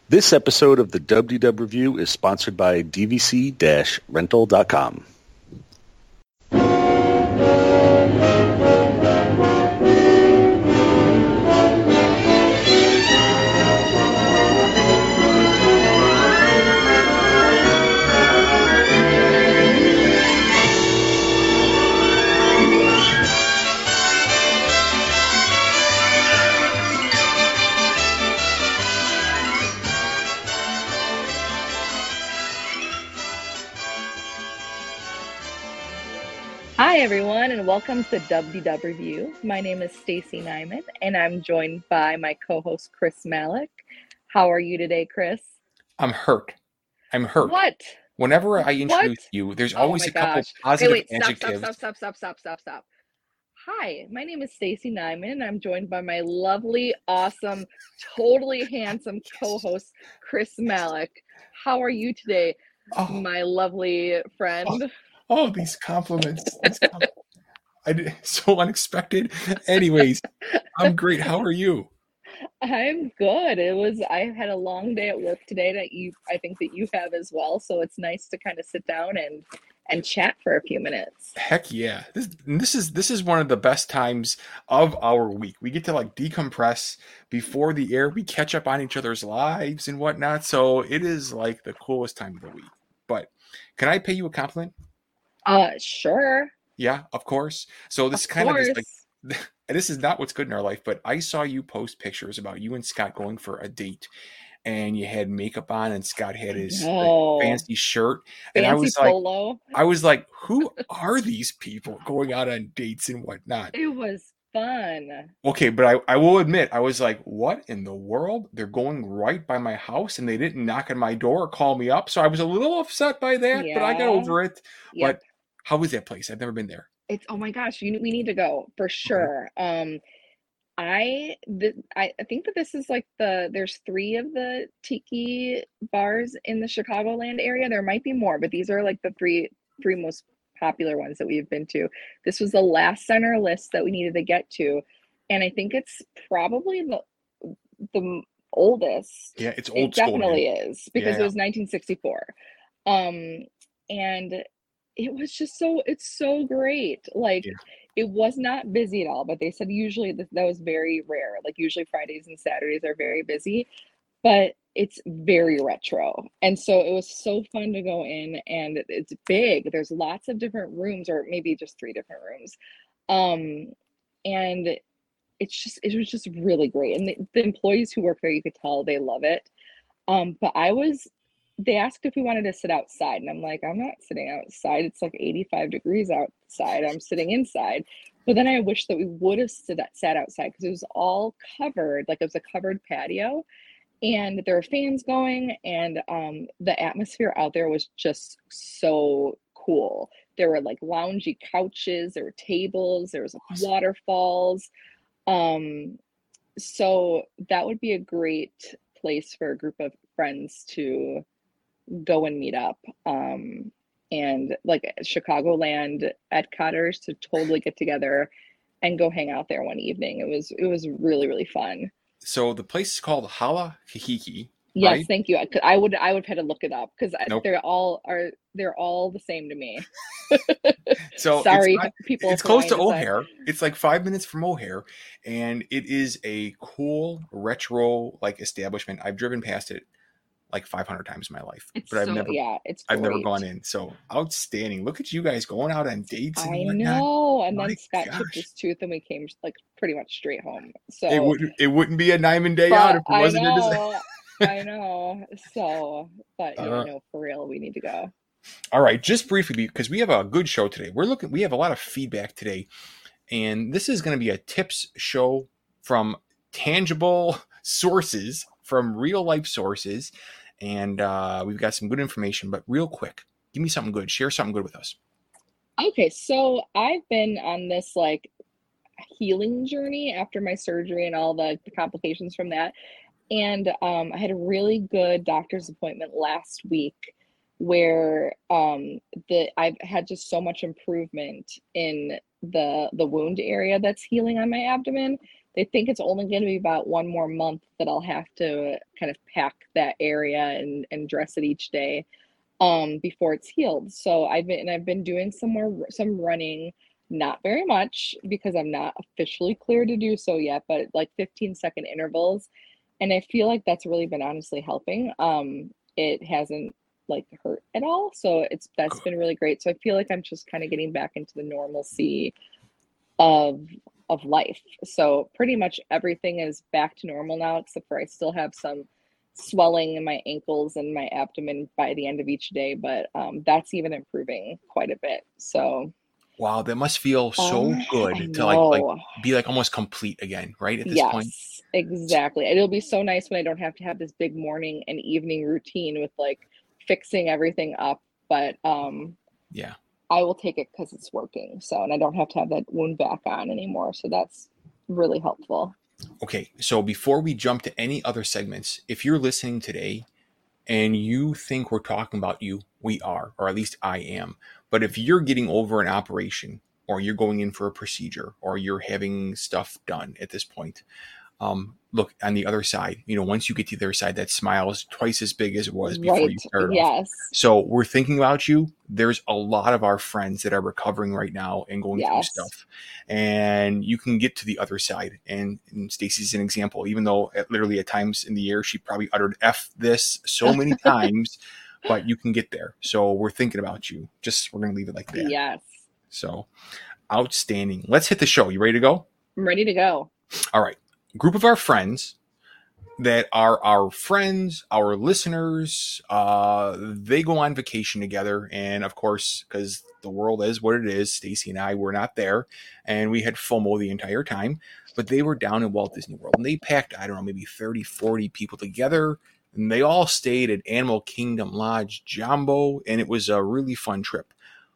This episode of the WDW Review is sponsored by DVC-rental.com. Hi everyone, and welcome to the WDW Review. My name is Stacy Nyman, and I'm joined by my co-host Chris Malik. How are you today, Chris? I'm hurt. What? Whenever I What? introduce you, there's Oh always my a couple gosh. positive Wait, adjectives. Stop. Hi, my name is Stacy Nyman. I'm joined by my lovely, awesome, totally handsome co-host Chris Malik. How are you today, my lovely friend? Oh, these compliments. So unexpected. Anyways, I'm great. How are you? I'm good. I had a long day at work today I think that you have as well. So it's nice to kind of sit down and chat for a few minutes. Heck yeah. This is one of the best times of our week. We get to like decompress before the air. We catch up on each other's lives and whatnot. So it is like the coolest time of the week. But can I pay you a compliment? Sure. Yeah, of course. So this Of kind of is course. like this is not what's good in our life, but I saw you post pictures about you and Scott going for a date, and you had makeup on, and Scott had his like, fancy shirt, and Fancy polo. I was like, who are these people going out on dates and whatnot? It was fun. Okay, but I will admit, I was like, what in the world? They're going right by my house, and they didn't knock on my door or call me up, so I was a little upset by that, but I got Yeah. over it. Yep. But how was that place? I've never been there. Oh my gosh, we need to go for sure. I think that this is like there's 3 of the tiki bars in the Chicagoland area. There might be more, but these are like the three most popular ones that we've been to. This was the last on our list that we needed to get to, and I think it's probably the oldest. Yeah, it's It old school. definitely is, because Yeah. it was 1964. And it's so great. Like, Yeah. it was not busy at all, but they said usually that was very rare. Like, usually Fridays and Saturdays are very busy, but it's very retro. And so it was so fun to go in, and it's big. There's lots of different rooms, or maybe just 3 different rooms. And it was just really great. And the employees who work there, you could tell they love it. But they asked if we wanted to sit outside, and I'm like, I'm not sitting outside. It's like 85 degrees outside. I'm sitting inside. But then I wish that we would have sat outside, because it was all covered, like it was a covered patio, and there were fans going, and the atmosphere out there was just so cool. There were like loungy couches, there were tables, there was waterfalls. So that would be a great place for a group of friends to go and meet up. And like Chicagoland at Cotters, to totally get together and go hang out there one evening. It was really, really fun. So the place is called Hala Kahiki. Yes, right? thank you. I would have had to look it up, because Nope. they're all the same to me. So Sorry, people. It's close to O'Hare. It's like 5 minutes from O'Hare, and it is a cool retro like establishment. I've driven past it like 500 times in my life, It's but it's I've never great. gone in. So outstanding. Look at you guys going out on dates and I whatnot. know. And My then Scott gosh. chipped his tooth, and we came like pretty much straight home. So It wouldn't be a Nyman day out if it I wasn't a know, I know. So, but yeah, Uh, no, for real, we need to go. All right, just briefly, because we have a good show today. We have a lot of feedback today, and this is going to be a tips show from tangible sources, from real life sources, and we've got some good information. But real quick, give me something good. Share something good with us. Okay, so I've been on this like healing journey after my surgery and all the complications from that. And I had a really good doctor's appointment last week, where I've had just so much improvement in the wound area that's healing on my abdomen, they think it's only going to be about 1 more month that I'll have to kind of pack that area and dress it each day before it's healed. So I've been doing some running, not very much because I'm not officially clear to do so yet, but like 15-second intervals. And I feel like that's really been honestly helping. It hasn't like hurt at all. So that's been really great. So I feel like I'm just kind of getting back into the normalcy of life. So pretty much everything is back to normal now, except for I still have some swelling in my ankles and my abdomen by the end of each day, but that's even improving quite a bit. So wow, that must feel so I good to know. be like almost complete again, right? At this point. Yes, exactly. It'll be so nice when I don't have to have this big morning and evening routine with like fixing everything up. But Yeah. I will take it because it's working. So, and I don't have to have that wound back on anymore. So that's really helpful. Okay, so before we jump to any other segments, if you're listening today and you think we're talking about you, we are, or at least I am. But if you're getting over an operation, or you're going in for a procedure, or you're having stuff done at this point, look on the other side. Once you get to the other side, that smile is twice as big as it was before Right. you started off. Yes. So we're thinking about you. There's a lot of our friends that are recovering right now and going through Yes. stuff, and you can get to the other side. And Stacy's an example, even though literally at times in the year she probably uttered F this so many times, but you can get there. So we're thinking about you. We're going to leave it like that. Yes. So outstanding. Let's hit the show. You ready to go? I'm ready to go. All right. Group of our friends that are our friends, our listeners, they go on vacation together. And of course, because the world is what it is, Stacy and I were not there, and we had FOMO the entire time, but they were down in Walt Disney World, and they packed, I don't know, maybe 30, 40 people together, and they all stayed at Animal Kingdom Lodge Jambo, and it was a really fun trip.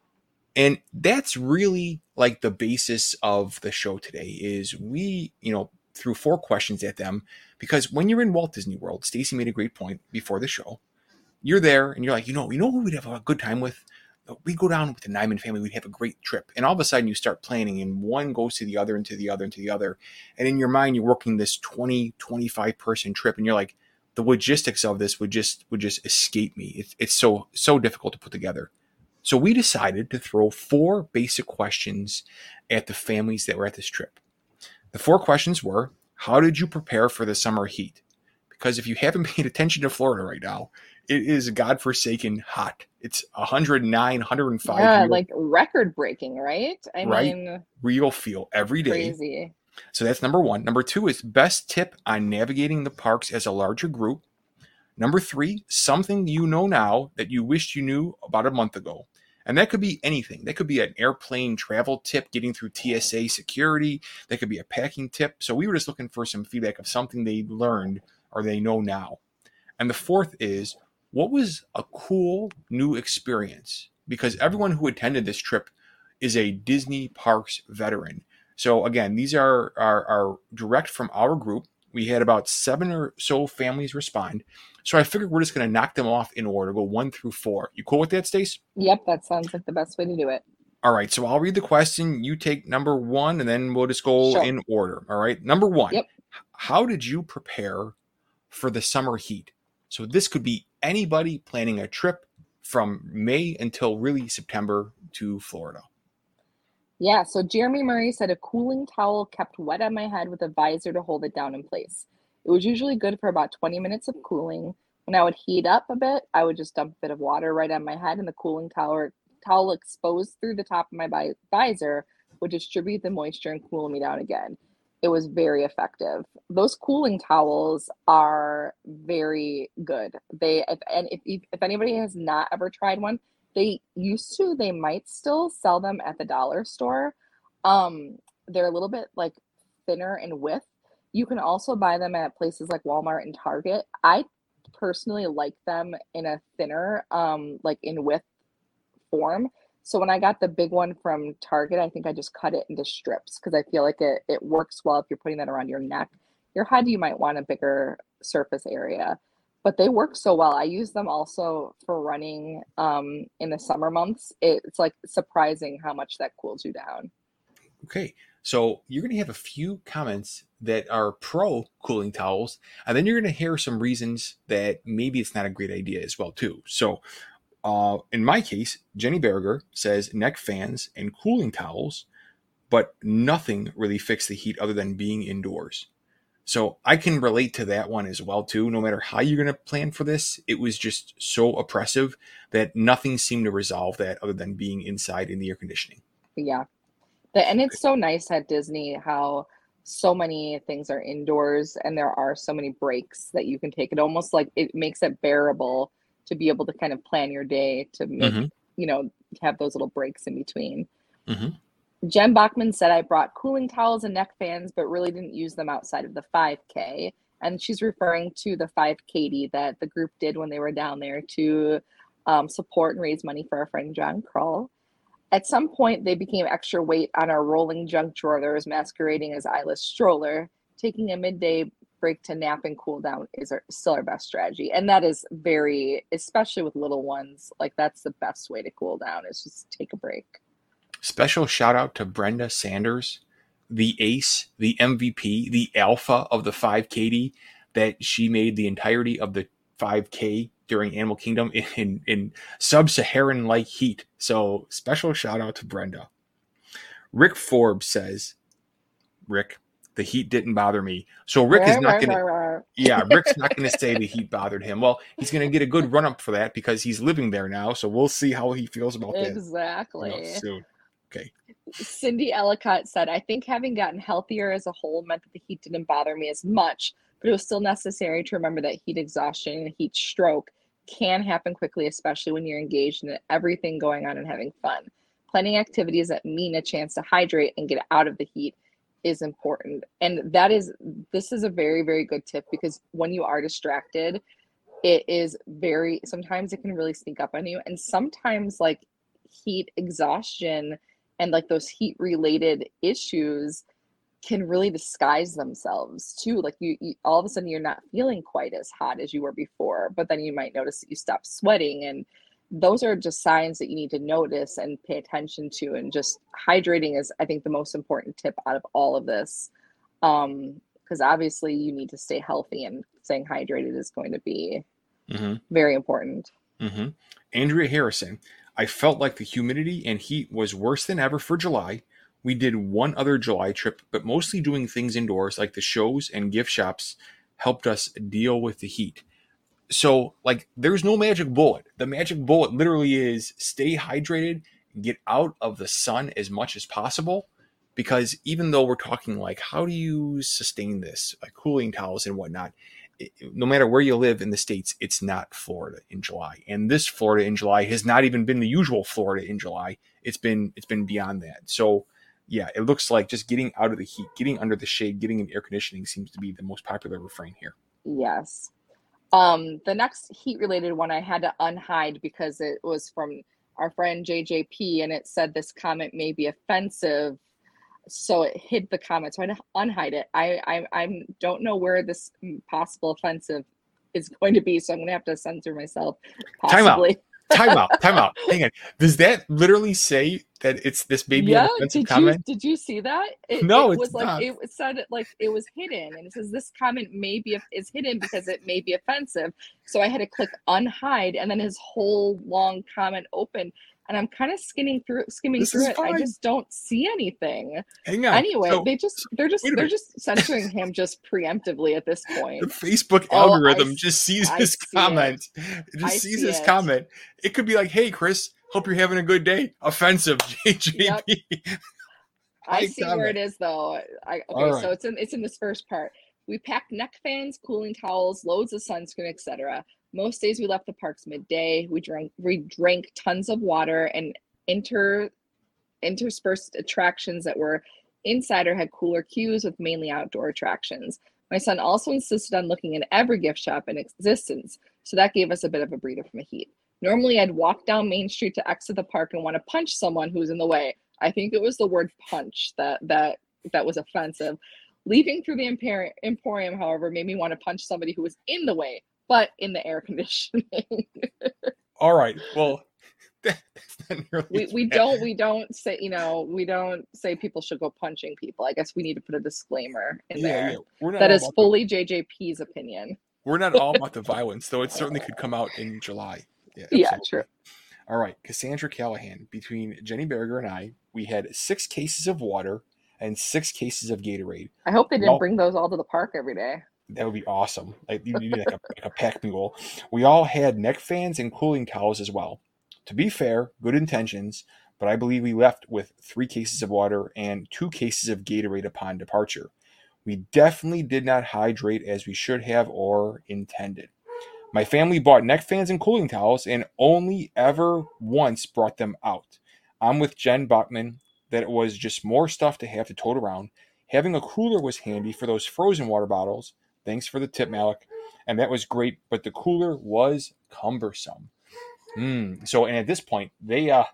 And that's really like the basis of the show today is we, threw 4 questions at them, because when you're in Walt Disney World, Stacy made a great point before the show. You're there and you're like, you know who we'd have a good time with? We'd go down with the Nyman family. We'd have a great trip. And all of a sudden you start planning, and one goes to the other and to the other and to the other. And in your mind, you're working this 20, 25 person trip. And you're like, the logistics of this would just escape me. It's so difficult to put together. So we decided to throw 4 basic questions at the families that were at this trip. The 4 questions were, how did you prepare for the summer heat? Because if you haven't paid attention to Florida right now, it is godforsaken hot. It's 109, 105. Yeah, like record breaking, right? I mean, real feel every day. Crazy. So that's number 1. Number 2 is best tip on navigating the parks as a larger group. Number 3, something you know now that you wished you knew about a month ago. And that could be anything. That could be an airplane travel tip, getting through TSA security. That could be a packing tip. So we were just looking for some feedback of something they learned or they know now. And the 4th is, what was a cool new experience? Because everyone who attended this trip is a Disney Parks veteran. So again, these are direct from our group. We had about 7 or so families respond. So I figured we're just going to knock them off in order, go 1 through 4. You cool with that, Stace? Yep, that sounds like the best way to do it. All right, so I'll read the question. You take number 1, and then we'll just go in order. All right, number 1. Yep. How did you prepare for the summer heat? So this could be anybody planning a trip from May until really September to Florida. Yeah, so Jeremy Murray said a cooling towel kept wet on my head with a visor to hold it down in place. It was usually good for about 20 minutes of cooling. When I would heat up a bit, I would just dump a bit of water right on my head, and the cooling towel exposed through the top of my visor would distribute the moisture and cool me down again. It was very effective. Those cooling towels are very good. If anybody has not ever tried one, they might still sell them at the dollar store. They're a little bit like thinner in width. You can also buy them at places like Walmart and Target. I personally like them in a thinner, like in width form. So when I got the big one from Target, I think I just cut it into strips because I feel like it works well if you're putting that around your neck. Your head, you might want a bigger surface area, but they work so well. I use them also for running in the summer months. It's like surprising how much that cools you down. Okay. So you're going to have a few comments that are pro cooling towels, and then you're going to hear some reasons that maybe it's not a great idea as well too. So in my case, Jenny Berger says neck fans and cooling towels, but nothing really fixed the heat other than being indoors. So I can relate to that one as well too. No matter how you're going to plan for this, it was just so oppressive that nothing seemed to resolve that other than being inside in the air conditioning. Yeah. And it's so nice at Disney how so many things are indoors and there are so many breaks that you can take. It almost like it makes it bearable to be able to kind of plan your day to make, have those little breaks in between. Jen Bachman said, I brought cooling towels and neck fans, but really didn't use them outside of the 5K. And she's referring to the 5K that the group did when they were down there to support and raise money for our friend John Krull. At some point, they became extra weight on our rolling junk drawer that was masquerading as Isla's stroller. Taking a midday break to nap and cool down is still our best strategy. And that is very, especially with little ones, like that's the best way to cool down is just take a break. Special shout out to Brenda Sanders, the ace, the MVP, the alpha of the 5K, that she made the entirety of the 5K during Animal Kingdom in sub-Saharan like heat. So special shout out to Brenda. Rick Forbes says, Rick, the heat didn't bother me. So Rick is not going to, Rick's not going to say the heat bothered him. Well, he's going to get a good run up for that because he's living there now. So we'll see how he feels about that. Exactly. Soon. Okay. Cindy Ellicott said, I think having gotten healthier as a whole meant that the heat didn't bother me as much, but it was still necessary to remember that heat exhaustion and heat stroke can happen quickly, especially when you're engaged in everything going on and having fun. Planning activities that mean a chance to hydrate and get out of the heat is important. And this is a very, very good tip because when you are distracted, sometimes it can really sneak up on you. And sometimes like heat exhaustion and like those heat related issues can really disguise themselves too. Like you all of a sudden you're not feeling quite as hot as you were before, but then you might notice that you stop sweating. And those are just signs that you need to notice and pay attention to. And just hydrating is, I think, the most important tip out of all of this. Because obviously you need to stay healthy, and staying hydrated is going to be very important. Andrea Harrison, I felt like the humidity and heat was worse than ever for July. We did one other July trip, but mostly doing things indoors like the shows and gift shops helped us deal with the heat. So, like, there's no magic bullet. The magic bullet literally is stay hydrated, get out of the sun as much as possible. Because even though we're talking like, how do you sustain this, like cooling towels and whatnot, no matter where you live in the States, it's not Florida in July. And this Florida in July has not even been the usual Florida in July. It's been beyond that. So, yeah, it looks like just getting out of the heat, getting under the shade, getting in air conditioning seems to be the most popular refrain here. Yes. The next heat-related one I had to unhide because it was from our friend JJP, and it said this comment may be offensive, so it hid the comment. So I had to unhide it. I don't know where this possible offensive is going to be, so I'm going to have to censor myself. Possibly. Time out. Hang on. Does that literally say that it's this baby an offensive comment? Did you see that? No, it was it's like not. it said like it was hidden, and it says this comment is hidden because it may be offensive. So I had to click unhide, and then his whole long comment opened, and I'm kind of skimming through it. Fine. I just don't see anything. Hang on. Anyway, so, they're just censoring him just preemptively at this point. The Facebook algorithm just sees his comment. It just sees his comment. It could be like, "Hey, Chris, hope you're having a good day." Offensive, JJP. Yep. I see where it is though. Right. So it's in this first part. We packed neck fans, cooling towels, loads of sunscreen, etc. Most days we left the parks midday. We drank tons of water, and interspersed attractions that were inside or had cooler queues with mainly outdoor attractions. My son also insisted on looking at every gift shop in existence, so that gave us a bit of a breather from the heat. Normally, I'd walk down Main Street to exit the park and want to punch someone who's in the way. I think it was the word punch that was offensive. Leaving through the Emporium, however, made me want to punch somebody who was in the way, but in the air conditioning. All right. Well, We don't say, we don't say people should go punching people. I guess we need to put a disclaimer in there. We're not that all is about fully JJP's opinion. we're not all about the violence, though it certainly could come out in July. Yeah, Yeah, true. All right, Cassandra Callahan. Between Jenny Berger and I, we had 6 cases of water and 6 cases of Gatorade. I hope they didn't bring those all to the park every day. That would be awesome. Like you need like a pack mule. We all had neck fans and cooling towels as well. To be fair, good intentions, but I believe we left with 3 cases of water and 2 cases of Gatorade upon departure. We definitely did not hydrate as we should have or intended. My family bought neck fans and cooling towels and only ever once brought them out. I'm with Jen Bachman that it was just more stuff to have to tote around. Having a cooler was handy for those frozen water bottles. Thanks for the tip, Malik. And that was great, but the cooler was cumbersome. So, and at this point, they have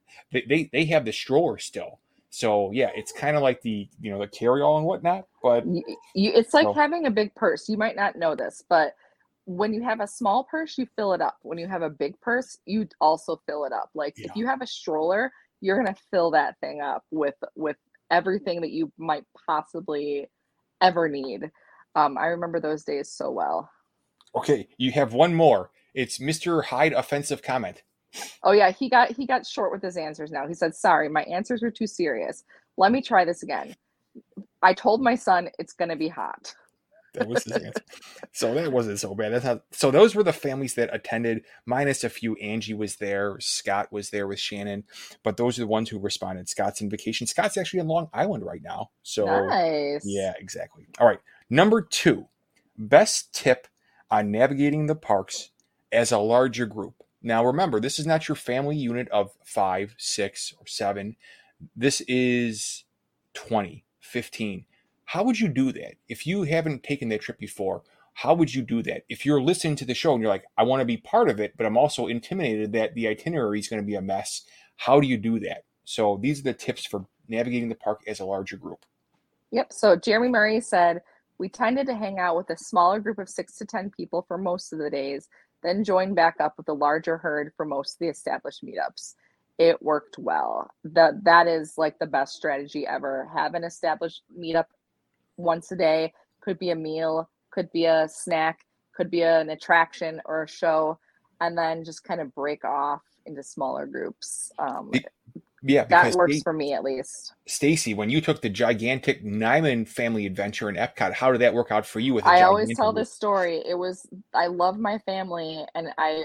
the stroller still. So yeah, it's kind of like the carry-all and whatnot. But it's like having a big purse. You might not know this, but when you have a small purse, you fill it up. When you have a big purse, you also fill it up. Like if you have a stroller, you're gonna fill that thing up with everything that you might possibly ever need. I remember those days so well. Okay, you have one more. It's Mr. Hyde offensive comment. Oh yeah, he got short with his answers now. He said, "Sorry, my answers were too serious. Let me try this again. I told my son it's gonna be hot." That was his answer. So that wasn't so bad. So those were the families that attended, minus a few. Angie was there. Scott was there with Shannon. But those are the ones who responded. Scott's on vacation. Scott's actually in Long Island right now. So nice. Yeah, exactly. All right. Number 2, best tip on navigating the parks as a larger group. Now, remember, this is not your family unit of 5, 6, or 7. This is 20, 15. How would you do that? If you haven't taken that trip before, how would you do that? If you're listening to the show and you're like, I want to be part of it, but I'm also intimidated that the itinerary is going to be a mess, how do you do that? So these are the tips for navigating the park as a larger group. Yep. So Jeremy Murray said, we tended to hang out with a smaller group of 6 to 10 people for most of the days, then join back up with a larger herd for most of the established meetups. It worked well. That is like the best strategy ever. Have an established meetup once a day. Could be a meal, could be a snack, could be an attraction or a show, and then just kind of break off into smaller groups. Yeah, that works for me at least. Stacy, when you took the gigantic Nyman family adventure in Epcot, how did that work out for you? I always tell this story. I love my family, and I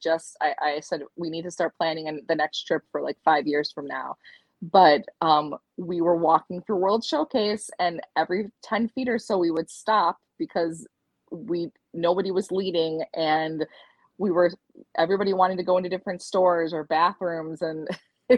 said we need to start planning the next trip for like 5 years from now. But we were walking through World Showcase, and every 10 feet or so we would stop because nobody was leading, and everybody wanted to go into different stores or bathrooms, and I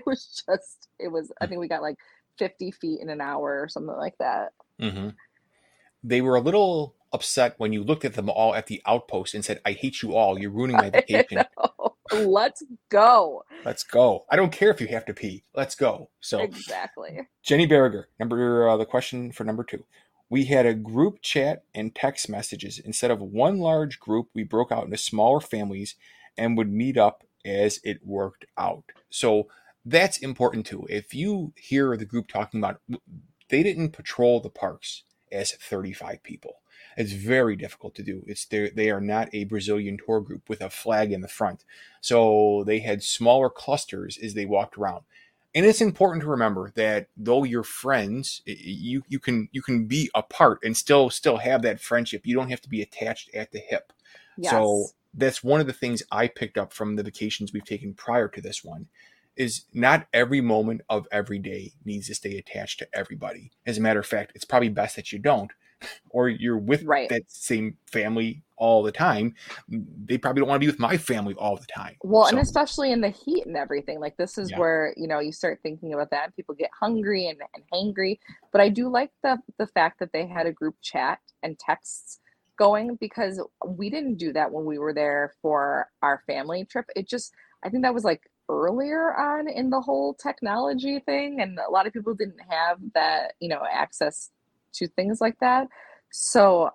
think we got like 50 feet in an hour or something like that. Mm-hmm. They were a little upset when you looked at them all at the outpost and said, I hate you all. You're ruining my vacation. Let's go. Let's go. I don't care if you have to pee. Let's go. So exactly. Jenny Berger, the question for number 2. We had a group chat and text messages. Instead of one large group, we broke out into smaller families and would meet up as it worked out. So that's important too. If you hear the group talking about, they didn't patrol the parks as 35 people. It's very difficult to do. They are not a Brazilian tour group with a flag in the front. So they had smaller clusters as they walked around. And it's important to remember that though you're friends, you can be apart and still have that friendship. You don't have to be attached at the hip. Yes. So that's one of the things I picked up from the vacations we've taken prior to this one, is not every moment of every day needs to stay attached to everybody. As a matter of fact, it's probably best that you don't, or you're with that same family all the time. They probably don't want to be with my family all the time. Well, and especially in the heat and everything, like this is where, you start thinking about that. People get hungry and hangry. But I do like the fact that they had a group chat and texts going, because we didn't do that when we were there for our family trip. I think that was like earlier on in the whole technology thing, and a lot of people didn't have that access to things like that. So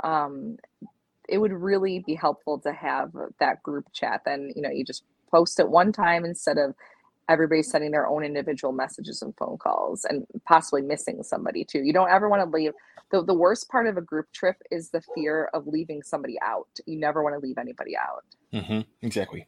it would really be helpful to have that group chat. Then you just post it one time instead of everybody's sending their own individual messages and phone calls and possibly missing somebody too. You don't ever want to leave. The worst part of a group trip is the fear of leaving somebody out. You never want to leave anybody out. Exactly.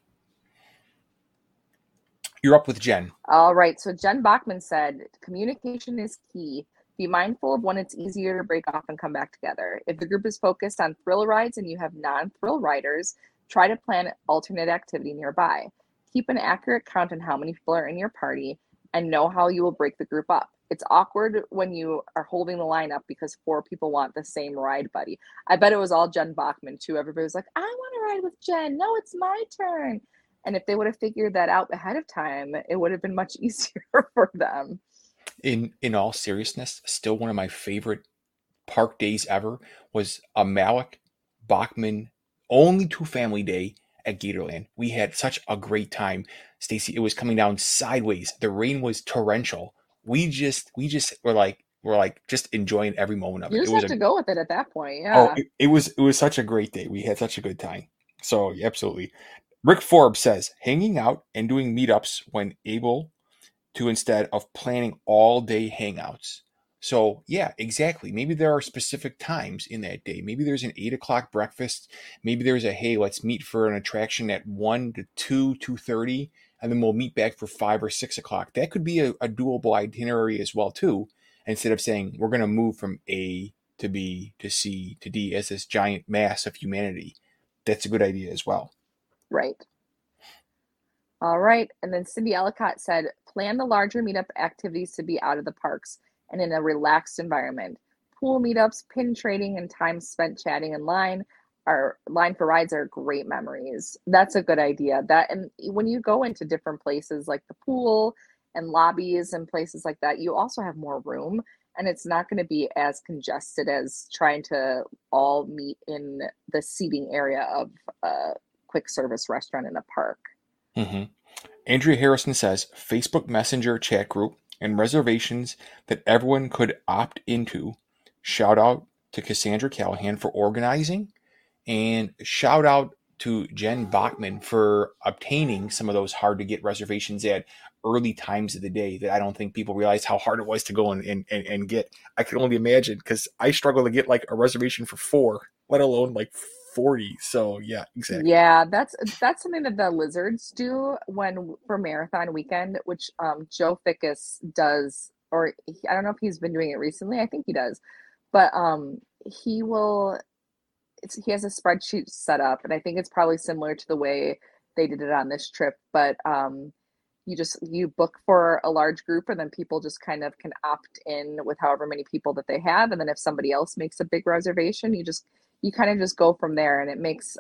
You're up with Jen. All right. So Jen Bachman said, communication is key. Be mindful of when it's easier to break off and come back together. If the group is focused on thrill rides and you have non-thrill riders, try to plan alternate activity nearby. Keep an accurate count on how many people are in your party and know how you will break the group up. It's awkward when you are holding the line up because 4 people want the same ride buddy. I bet it was all Jen Bachman too. Everybody was like, I want to ride with Jen. No, it's my turn. And if they would have figured that out ahead of time, it would have been much easier for them. In all seriousness, still one of my favorite park days ever was a Malik Bachman only 2-family day at Gatorland. We had such a great time. Stacy, it was coming down sideways. The rain was torrential. We just were like just enjoying every moment of it. You just have to go with it at that point. Oh, Yeah. it was such a great day. We had such a good time. So absolutely. Rick Forbes says hanging out and doing meetups when able to instead of planning all day hangouts. So yeah, exactly. Maybe there are specific times in that day. Maybe there's an 8 o'clock breakfast. Maybe there's a, hey, let's meet for an attraction at 1 to 2, 2:30, and then we'll meet back for 5 or 6 o'clock. That could be a doable itinerary as well too. Instead of saying we're going to move from A to B to C to D as this giant mass of humanity. That's a good idea as well. Right. All right. And then Cindy Ellicott said, plan the larger meetup activities to be out of the parks and in a relaxed environment. Pool meetups, pin trading, and time spent chatting in line for rides are great memories. That's a good idea. That, and when you go into different places like the pool and lobbies and places like that, you also have more room and it's not going to be as congested as trying to all meet in the seating area of a quick service restaurant in a park. Andrea Harrison says Facebook Messenger chat group and reservations that everyone could opt into. Shout out to Cassandra Callahan for organizing, and shout out to Jen Bachman for obtaining some of those hard to get reservations at early times of the day that I don't think people realize how hard it was to go and get. I can only imagine because I struggle to get like a reservation for 4, let alone like 40. So yeah, exactly. Yeah, that's something that the Lizards do for marathon weekend, which Joe Fickus does, or I don't know if he's been doing it recently. I think he does, but he has a spreadsheet set up, and I think it's probably similar to the way they did it on this trip. But you book for a large group, and then people just kind of can opt in with however many people that they have, and then if somebody else makes a big reservation, you kind of just go from there, and it makes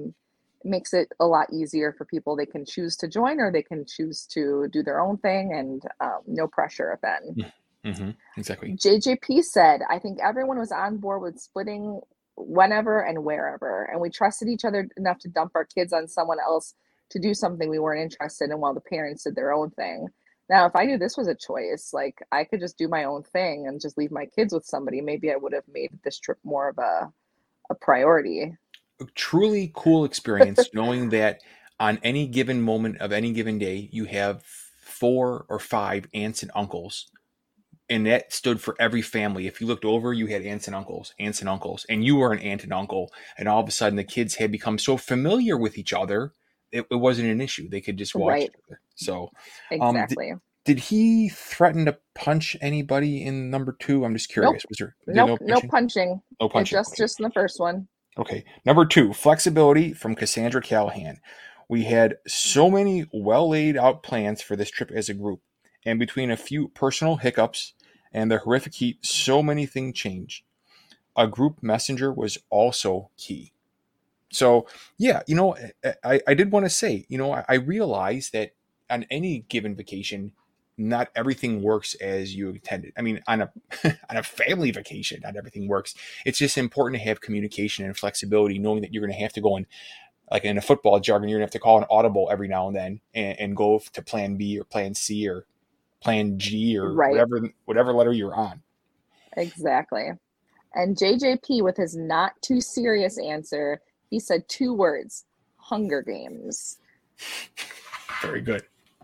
it a lot easier for people. They can choose to join or they can choose to do their own thing, and no pressure then. Exactly. JJP said, I think everyone was on board with splitting whenever and wherever, and we trusted each other enough to dump our kids on someone else to do something we weren't interested in while the parents did their own thing. Now, if I knew this was a choice, like I could just do my own thing and just leave my kids with somebody, maybe I would have made this trip more of a priority. A truly cool experience knowing that on any given moment of any given day, you have 4 or 5 aunts and uncles. And that stood for every family. If you looked over, you had aunts and uncles, and you were an aunt and uncle. And all of a sudden the kids had become so familiar with each other, it wasn't an issue. They could just watch each other. So exactly. Did he threaten to punch anybody in number 2? I'm just curious. Nope. Was there no punching? No punching. Just in the first one. Okay. Number 2, flexibility from Cassandra Callahan. We had so many well laid out plans for this trip as a group, and between a few personal hiccups and the horrific heat, so many things changed. A group messenger was also key. So yeah, I did want to say, I realize that on any given vacation, not everything works as you intended. I mean, on a family vacation, not everything works. It's just important to have communication and flexibility, knowing that you're going to have to go in, like in a football jargon, you're going to have to call an audible every now and then and go to plan B or plan C or plan G or whatever letter you're on. Exactly. And JJP, with his not too serious answer, he said 2 words: Hunger Games. Very good.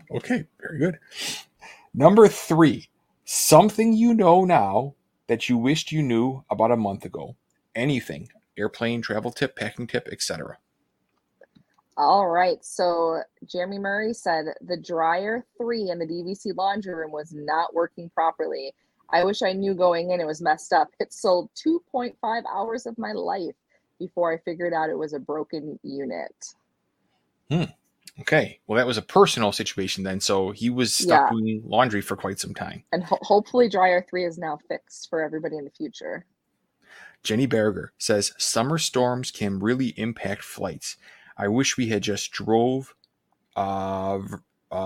Okay, very good. Number 3, something you know now that you wished you knew about a month ago. Anything. Airplane, travel tip, packing tip, etc. All right. So Jeremy Murray said the dryer 3 in the DVC laundry room was not working properly. I wish I knew going in it was messed up. It sold 2.5 hours of my life before I figured out it was a broken unit. Okay. Well, that was a personal situation then. So he was stuck doing laundry for quite some time. And hopefully dryer 3 is now fixed for everybody in the future. Jenny Berger says summer storms can really impact flights. I wish we had just drove. The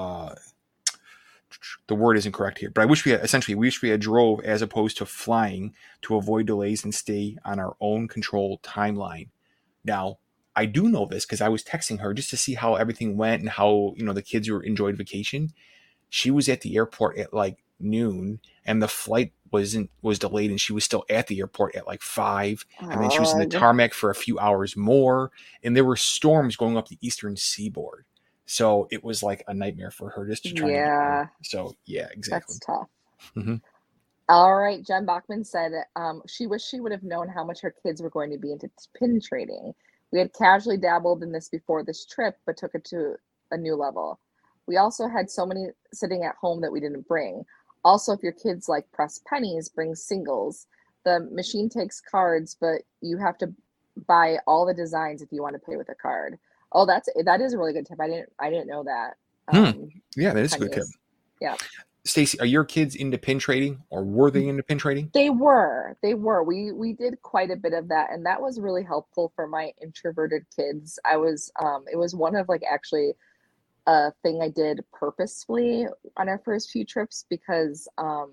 word isn't correct here, but I wish we had drove as opposed to flying to avoid delays and stay on our own controlled timeline. Now, I do know this because I was texting her just to see how everything went and how, the kids enjoyed vacation. She was at the airport at like noon and the flight was delayed and she was still at the airport at like 5. And then she was in the tarmac for a few hours more. And there were storms going up the eastern seaboard. So it was like a nightmare for her just to try to get there. So yeah, exactly. That's tough. Mm-hmm. All right. Jen Bachman said she wished she would have known how much her kids were going to be into pin trading. We had casually dabbled in this before this trip, but took it to a new level. We also had so many sitting at home that we didn't bring. Also, if your kids like press pennies, bring singles. The machine takes cards, but you have to buy all the designs if you want to pay with a card. Oh, that is a really good tip. I didn't know that. Yeah, that is a good tip. Yeah. Stacey, are your kids into pin trading or were they into pin trading? They were. We did quite a bit of that, and that was really helpful for my introverted kids. It was one of actually a thing I did purposefully on our first few trips because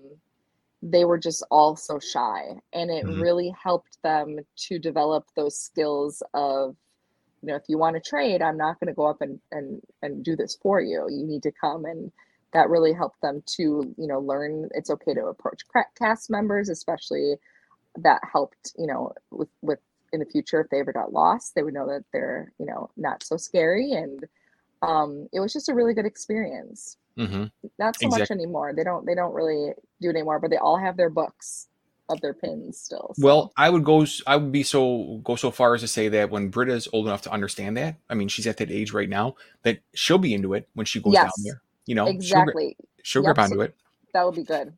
they were just all so shy, and it really helped them to develop those skills of, if you want to trade, I'm not going to go up and do this for you. You need to come, and that really helped them to, learn it's okay to approach cast members, especially that helped, with in the future, if they ever got lost, they would know that they're, not so scary. And it was just a really good experience. Not so much anymore. They don't really do it anymore, but they all have their books of their pins still. So. Well, I would go so far as to say that when Britta's old enough to understand that, I mean, she's at that age right now that she'll be into it when she goes down there. Exactly. She'll grab onto it. That would be good.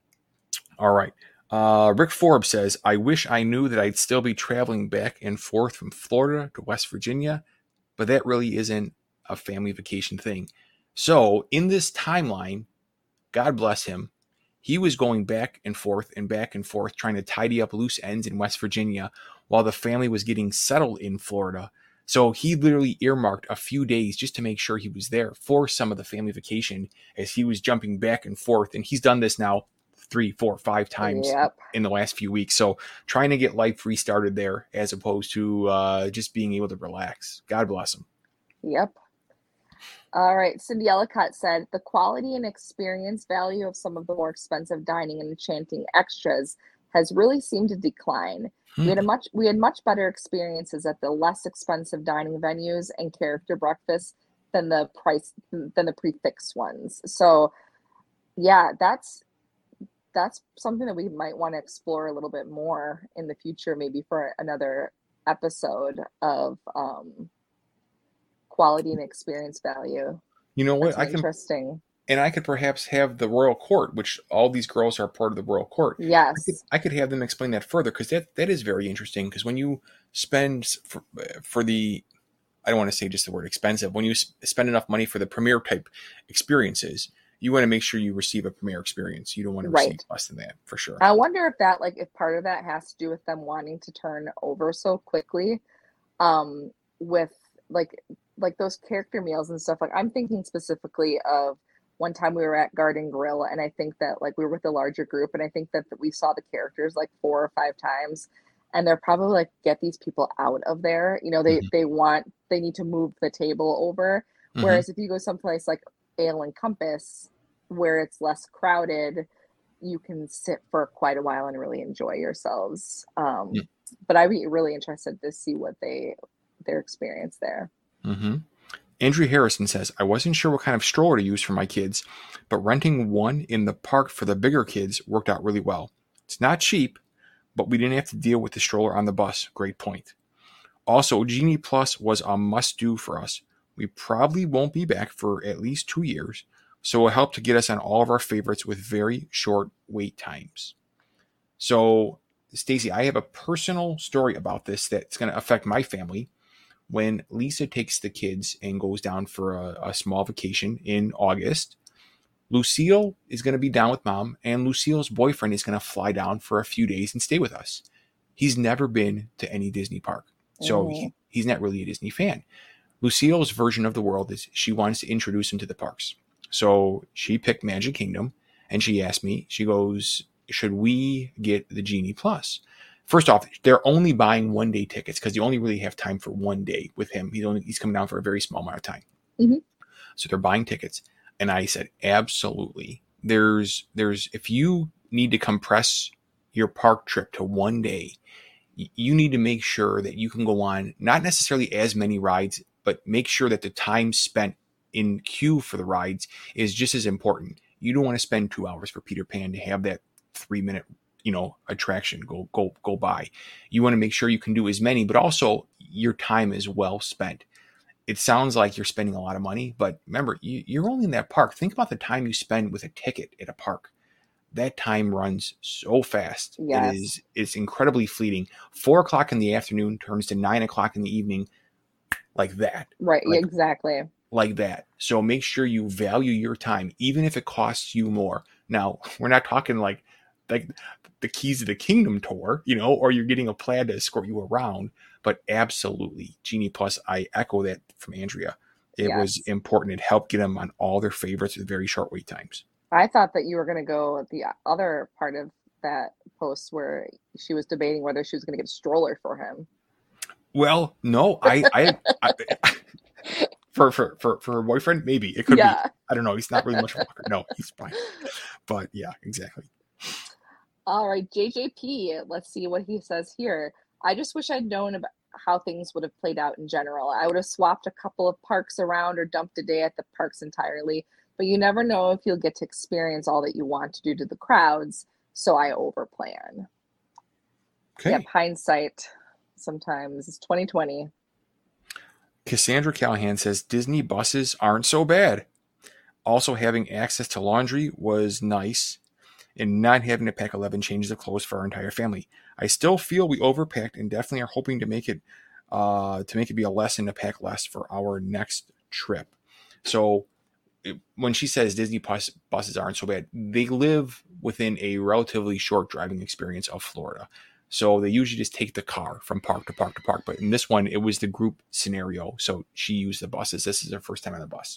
All right. Rick Forbes says, I wish I knew that I'd still be traveling back and forth from Florida to West Virginia, but that really isn't a family vacation thing. So in this timeline, God bless him, he was going back and forth trying to tidy up loose ends in West Virginia while the family was getting settled in Florida. So he literally earmarked a few days just to make sure he was there for some of the family vacation as he was jumping back and forth. And he's done this now 3, 4, 5 times in the last few weeks. So trying to get life restarted there as opposed to just being able to relax. God bless him. Yep. All right. Cindy Ellicott said the quality and experience value of some of the more expensive dining and enchanting extras has really seemed to decline. We had much better experiences at the less expensive dining venues and character breakfasts than the prefix ones. So yeah, that's something that we might want to explore a little bit more in the future, maybe for another episode of quality and experience value. You know what? Interesting. And I could perhaps have the Royal Court, which all these girls are part of the Royal Court. Yes. I could have them explain that further because that is very interesting. Because when you spend for the, I don't want to say just the word expensive, when you spend enough money for the premier type experiences, you want to make sure you receive a premier experience. You don't want to receive less than that, for sure. I wonder if that, if part of that has to do with them wanting to turn over so quickly, with those character meals and stuff. I'm thinking specifically of one time we were at Garden Grill, and I think that we were with a larger group, and I think that we saw the characters 4 or 5 times, and they're probably get these people out of there. They need to move the table over. Whereas if you go someplace like Ale and Compass, where it's less crowded, you can sit for quite a while and really enjoy yourselves. But I'd be really interested to see what their experience there. Andrew Harrison says, I wasn't sure what kind of stroller to use for my kids, but renting one in the park for the bigger kids worked out really well. It's not cheap, but we didn't have to deal with the stroller on the bus. Great point. Also, Genie Plus was a must-do for us. We probably won't be back for at least 2 years, so it will help to get us on all of our favorites with very short wait times. So, Stacy, I have a personal story about this that's going to affect my family. When Lisa takes the kids and goes down for a small vacation in August, Lucille is going to be down with mom, and Lucille's boyfriend is going to fly down for a few days and stay with us. He's never been to any Disney park, so he's not really a Disney fan. Lucille's version of the world is she wants to introduce him to the parks. So she picked Magic Kingdom, and she asked me, she goes, should we get the Genie Plus? First off, they're only buying 1-day tickets because you only really have time for 1 day with him. He's coming down for a very small amount of time. Mm-hmm. So they're buying tickets. And I said, absolutely. There's if you need to compress your park trip to 1 day, you need to make sure that you can go on not necessarily as many rides, but make sure that the time spent in queue for the rides is just as important. You don't want to spend 2 hours for Peter Pan to have that 3-minute attraction go by. You want to make sure you can do as many, but also your time is well spent. It sounds like you're spending a lot of money, but remember, you're only in that park. Think about the time you spend with a ticket at a park. That time runs so fast. Yes. It's incredibly fleeting. 4:00 in the afternoon turns to 9:00 in the evening, like that. Right. Exactly. Like that. So make sure you value your time, even if it costs you more. Now, we're not talking like the Keys of the Kingdom tour, or you're getting a plaid to escort you around. But absolutely, Genie Plus, I echo that from Andrea. It was important. It helped get them on all their favorites with very short wait times. I thought that you were going to go with the other part of that post where she was debating whether she was going to get a stroller for him. Well, no, I for a boyfriend, maybe it could be. I don't know. He's not really much of a walker. No, he's fine. But yeah, exactly. All right, JJP, let's see what he says here. I just wish I'd known about how things would have played out in general. I would have swapped a couple of parks around or dumped a day at the parks entirely, but you never know if you'll get to experience all that you want to due to the crowds, so I overplan. Okay. Yep, hindsight sometimes is 2020. Cassandra Callahan says Disney buses aren't so bad. Also, having access to laundry was nice, and not having to pack 11 changes of clothes for our entire family. I still feel we overpacked and definitely are hoping to make it be a lesson to pack less for our next trip. So when she says Disney buses aren't so bad, they live within a relatively short driving experience of Florida. So they usually just take the car from park to park to park. But in this one, it was the group scenario. So she used the buses. This is her first time on the bus.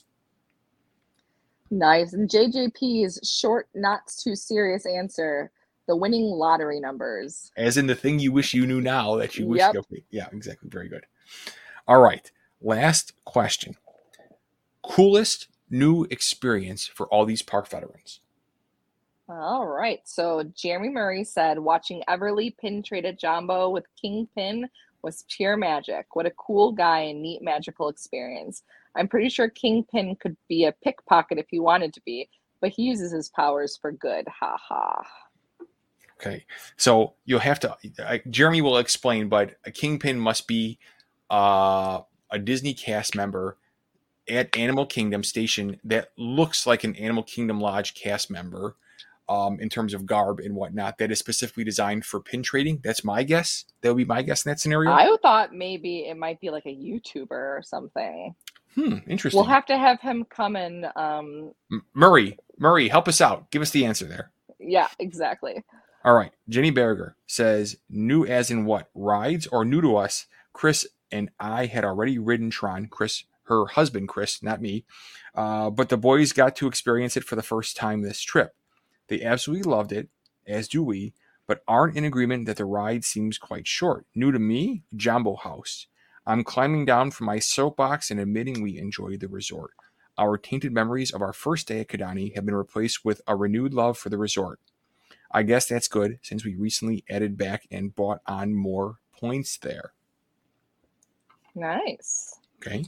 Nice. And JJP's short, not too serious answer, the winning lottery numbers. As in the thing you wish you knew now that you wish you knew. Yeah, exactly. Very good. All right. Last question. Coolest new experience for all these park veterans? All right. So Jeremy Murray said watching Everly pin trade at Jumbo with Kingpin was pure magic. What a cool guy and neat magical experience. I'm pretty sure Kingpin could be a pickpocket if he wanted to be, but he uses his powers for good. Ha ha. Okay. So you'll have to, Jeremy will explain, but a Kingpin must be a Disney cast member at Animal Kingdom Station that looks like an Animal Kingdom Lodge cast member in terms of garb and whatnot that is specifically designed for pin trading. That's my guess. That would be my guess in that scenario. I thought maybe it might be like a YouTuber or something. Interesting. We'll have to have him come and Murray, help us out. Give us the answer there. Yeah, exactly. All right. Jenny Berger says, new as in what? Rides or new to us? Chris and I had already ridden Tron. Chris, her husband, Chris, not me. But the boys got to experience it for the first time this trip. They absolutely loved it, as do we, but aren't in agreement that the ride seems quite short. New to me, Jambo House. I'm climbing down from my soapbox and admitting we enjoyed the resort. Our tainted memories of our first day at Kidani have been replaced with a renewed love for the resort. I guess that's good since we recently added back and bought on more points there. Nice. Okay.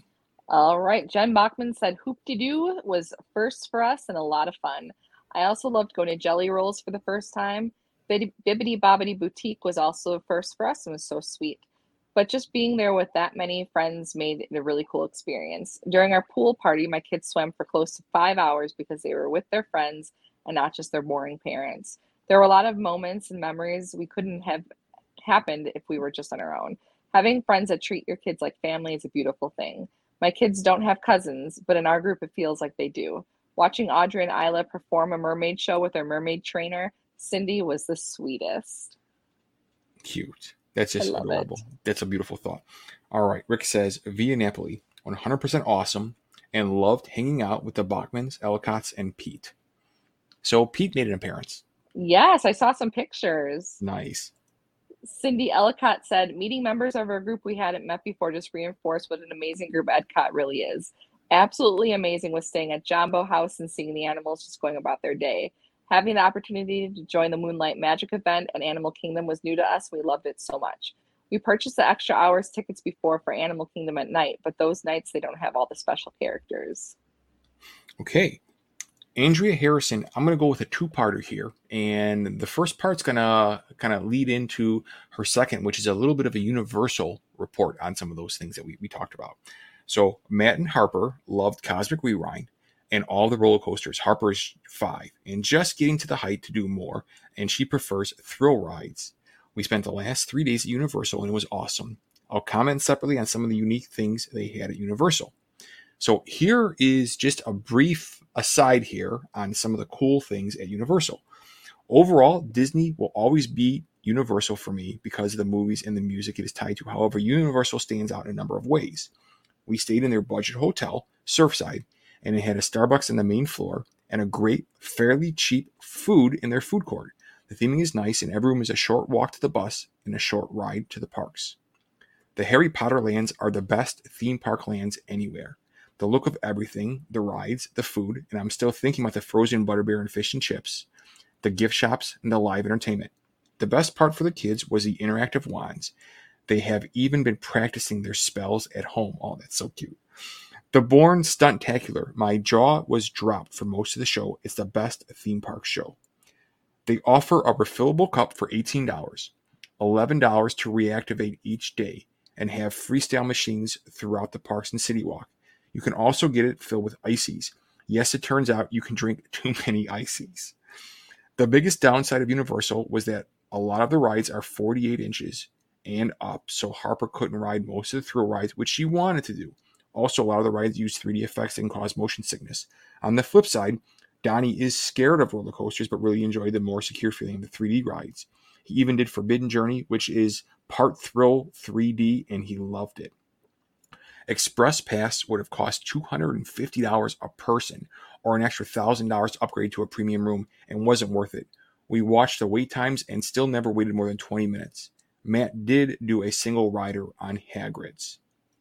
All right. Jen Bachman said Hoop-de-Doo was first for us and a lot of fun. I also loved going to Jelly Rolls for the first time. Bibbidi Bobbidi Boutique was also a first for us and was so sweet. But just being there with that many friends made it a really cool experience. During our pool party, my kids swam for close to 5 hours because they were with their friends and not just their boring parents. There were a lot of moments and memories we couldn't have happened if we were just on our own. Having friends that treat your kids like family is a beautiful thing. My kids don't have cousins, but in our group it feels like they do. Watching Audrey and Isla perform a mermaid show with their mermaid trainer, Cindy, was the sweetest. Cute. That's just adorable. That's a beautiful thought. All right. Rick says, Via Napoli, 100% awesome, and loved hanging out with the Bachmans, Ellicotts, and Pete. So Pete made an appearance. Yes, I saw some pictures. Nice. Cindy Ellicott said, meeting members of our group we hadn't met before just reinforced what an amazing group Epcot really is. Absolutely amazing was staying at Jumbo House and seeing the animals just going about their day. Having the opportunity to join the Moonlight Magic event and Animal Kingdom was new to us. We loved it so much. We purchased the extra hours tickets before for Animal Kingdom at night, but those nights they don't have all the special characters. Okay. Andrea Harrison, I'm going to go with a two-parter here. And the first part's going to kind of lead into her second, which is a little bit of a universal report on some of those things that we talked about. So Matt and Harper loved Cosmic Rewind and all the roller coasters. Harper's 5 and just getting to the height to do more. And she prefers thrill rides. We spent the last 3 days at Universal and it was awesome. I'll comment separately on some of the unique things they had at Universal. So here is just a brief aside here on some of the cool things at Universal. Overall, Disney will always be Universal for me because of the movies and the music it is tied to. However, Universal stands out in a number of ways. We stayed in their budget hotel, Surfside, and it had a Starbucks on the main floor and a great, fairly cheap food in their food court. The theming is nice and every room is a short walk to the bus and a short ride to the parks. The Harry Potter lands are the best theme park lands anywhere. The look of everything, the rides, the food, and I'm still thinking about the frozen butterbeer and fish and chips, the gift shops, and the live entertainment. The best part for the kids was the interactive wands. They have even been practicing their spells at home. Oh, that's so cute. The Bourne Stuntacular. My jaw was dropped for most of the show. It's the best theme park show. They offer a refillable cup for $18, $11 to reactivate each day, and have freestyle machines throughout the parks and City Walk. You can also get it filled with ices. Yes, it turns out you can drink too many ices. The biggest downside of Universal was that a lot of the rides are 48 inches and up, so Harper couldn't ride most of the thrill rides, which she wanted to do. Also, a lot of the rides use 3D effects and cause motion sickness. On the flip side, Donnie is scared of roller coasters, but really enjoyed the more secure feeling of the 3D rides. He even did Forbidden Journey, which is part thrill 3D, and he loved it. Express Pass would have cost $250 a person or an extra $1,000 to upgrade to a premium room and wasn't worth it. We watched the wait times and still never waited more than 20 minutes. Matt did do a single rider on Hagrid's.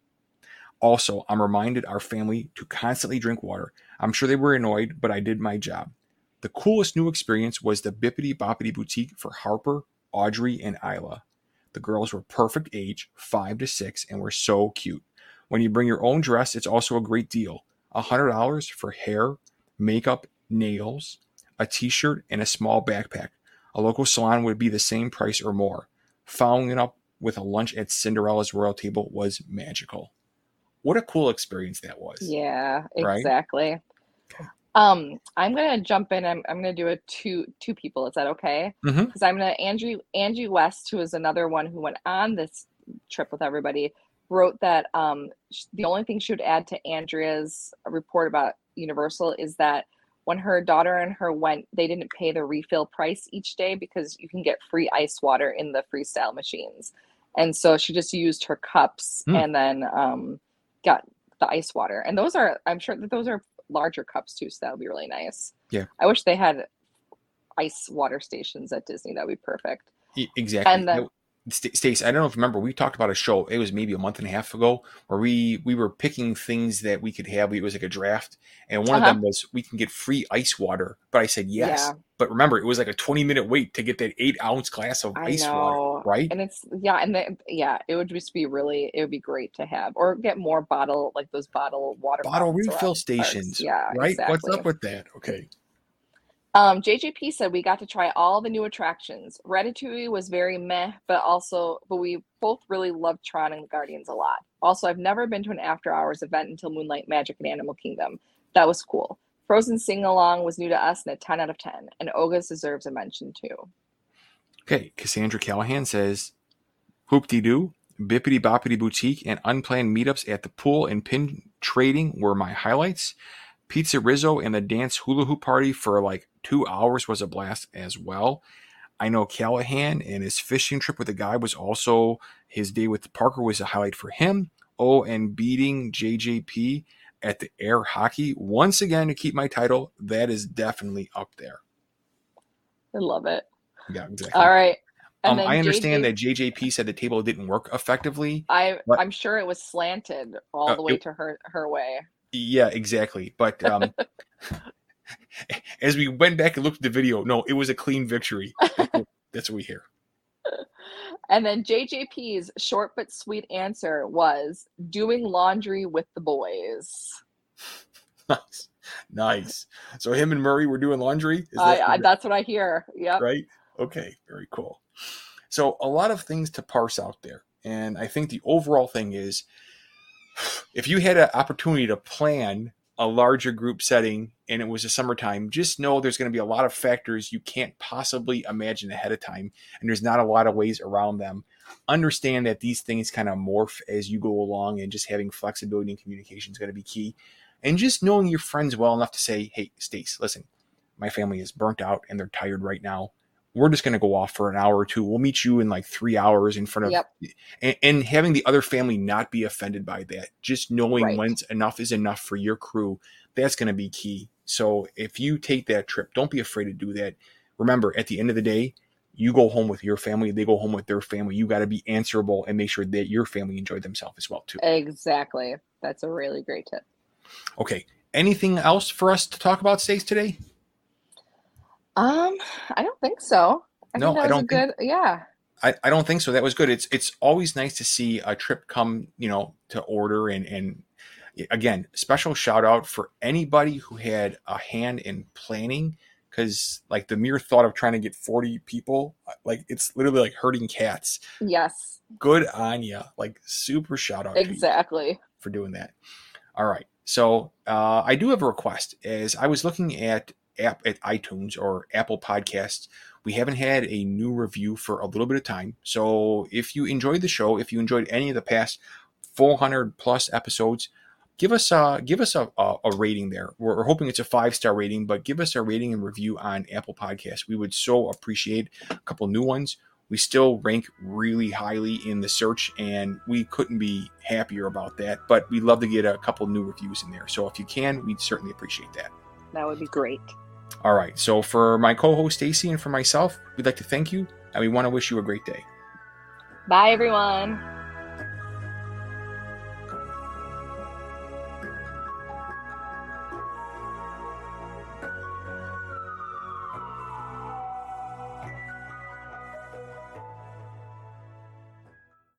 Also, I'm reminded our family to constantly drink water. I'm sure they were annoyed, but I did my job. The coolest new experience was the Bippity Boppity Boutique for Harper, Audrey, and Isla. The girls were perfect age, 5 to 6, and were so cute. When you bring your own dress, it's also a great deal. $100 for hair, makeup, nails, a t-shirt, and a small backpack. A local salon would be the same price or more. Following it up with a lunch at Cinderella's Royal Table was magical. What a cool experience that was. Yeah, right? exactly. I'm gonna jump in. I'm gonna do a two people. Is that okay? Because I'm gonna Angie West, who is another one who went on this trip with everybody, wrote that the only thing she would add to Andrea's report about Universal is that when her daughter and her went, they didn't pay the refill price each day because you can get free ice water in the freestyle machines. And so she just used her cups and then got the ice water. And those are, I'm sure that those are larger cups too, so that would be really nice. Yeah. I wish they had ice water stations at Disney. That would be perfect. Exactly. And then, Stace, I don't know if you remember, we talked about a show. It was maybe a month and a half ago where we were picking things that we could have. It was like a draft, and one of them was we can get free ice water. But I said yes. Yeah. But remember, it was like a 20-minute wait to get that 8-ounce glass of ice water, right? And it's it would just be it would be great to have, or get more those bottle water refill stations. Yeah, right. Exactly. What's up with that? Okay. JJP said we got to try all the new attractions. Ratatouille was very meh, but we both really loved Tron and Guardians a lot. Also, I've never been to an after hours event until Moonlight Magic and Animal Kingdom. That was cool. Frozen Sing Along was new to us and a 10 out of 10. And Oga's deserves a mention too. Okay, Cassandra Callahan says, Hoop-de-doo, Bippity Boppity Boutique, and unplanned meetups at the pool and pin trading were my highlights. Pizza Rizzo and the dance hula hoop party for like 2 hours was a blast as well. I know Callahan and his fishing trip with the guy was also, his day with Parker was a highlight for him. Oh, and beating JJP at the air hockey once again to keep my title. That is definitely up there. I love it. Yeah, exactly. All right. And I understand that JJP said the table didn't work effectively. I'm sure it was slanted all the way to her way. Yeah, exactly. But as we went back and looked at the video, no, it was a clean victory. That's what we hear. And then JJP's short but sweet answer was doing laundry with the boys. Nice. So him and Murray were doing laundry? That's what I hear. Yeah. Right? Okay. Very cool. So a lot of things to parse out there. And I think the overall thing is, if you had an opportunity to plan a larger group setting and it was a summertime, just know there's going to be a lot of factors you can't possibly imagine ahead of time. And there's not a lot of ways around them. Understand that these things kind of morph as you go along, and just having flexibility and communication is going to be key. And just knowing your friends well enough to say, hey, Stace, listen, my family is burnt out and they're tired right now. We're just going to go off for an hour or two. We'll meet you in like 3 hours in front of, and having the other family not be offended by that. Just knowing when enough is enough for your crew, that's going to be key. So if you take that trip, don't be afraid to do that. Remember, at the end of the day, you go home with your family, they go home with their family. You got to be answerable and make sure that your family enjoyed themselves as well too. Exactly. That's a really great tip. Okay. Anything else for us to talk about, Stace, today? I don't think so. I don't think so. That was good. It's always nice to see a trip come, to order, and again, special shout out for anybody who had a hand in planning, because like the mere thought of trying to get 40 people, like it's literally like herding cats. Yes. Good on you. Like super shout out. Exactly. To you for doing that. All right. So I do have a request. As I was looking at iTunes or Apple Podcasts, we haven't had a new review for a little bit of time. So if you enjoyed the show, if you enjoyed any of the past 400 plus episodes, give us a rating there. We're hoping it's a 5-star rating, but give us a rating and review on Apple Podcasts. We would so appreciate a couple new ones. We still rank really highly in the search, and we couldn't be happier about that. But we'd love to get a couple new reviews in there. So if you can, we'd certainly appreciate that. That would be great. All right. So for my co-host Stacy and for myself, we'd like to thank you, and we want to wish you a great day. Bye, everyone.